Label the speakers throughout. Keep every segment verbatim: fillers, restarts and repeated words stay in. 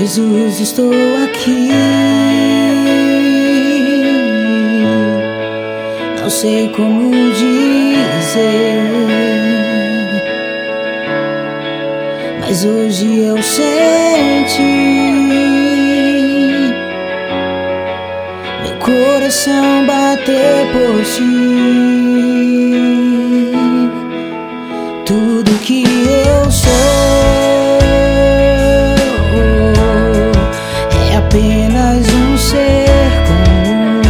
Speaker 1: Jesus, estou aqui. Não sei como dizer, mas hoje eu senti meu coração bater por ti. Tudo que eu sou é apenas um ser comum,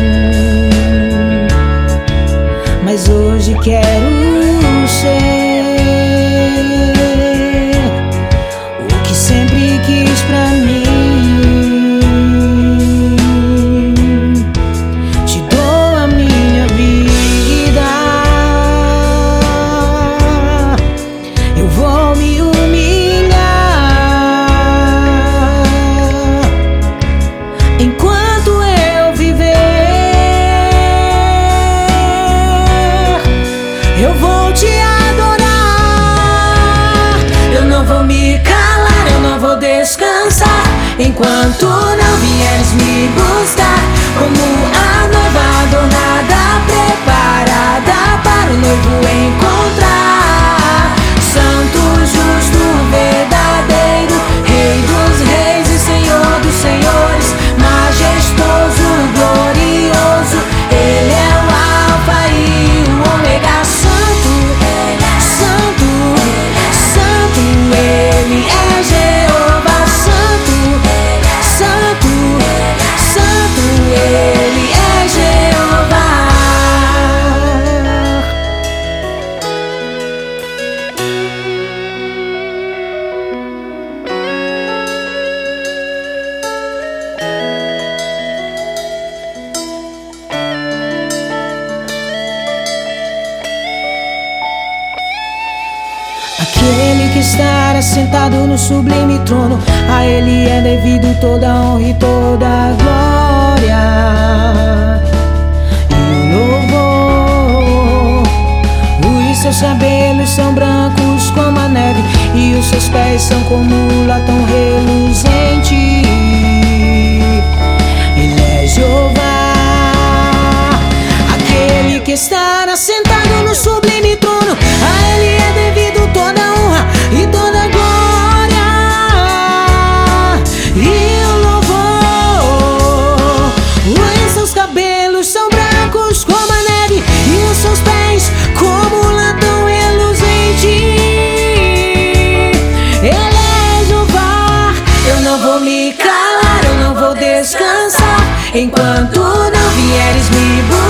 Speaker 1: mas hoje quero ser o que sempre quis pra mim. Te dou a minha vida, eu vou me humilhar enquanto eu viver. Eu vou te adorar, eu não vou me calar, eu não vou descansar enquanto não vieres me buscar. Como a noiva adornada, preparada para o noivo encontrar. Santo, justo, verdadeiro, Rei dos reis e Senhor dos senhores, majestoso, glorioso, Ele é o Alfa e o Ômega. Santo, Santo, Santo, Ele é Jeová. Santo, Santo, Santo, Ele é Jeová. Aquele que está assentado no sublime trono, a Ele é devido toda a honra e toda a glória e o louvor. Os seus cabelos são brancos como a neve e os seus pés são como um latão reluzente. Ele é Jeová, aquele que está assentado no sublime trono, a Ele é devido toda a honra e toda a glória e o louvor. Os seus cabelos são brancos como a neve e os seus pés como um latão reluzente. Ele é Jeová, eu não vou me calar, eu não vou descansar enquanto não vieres me buscar.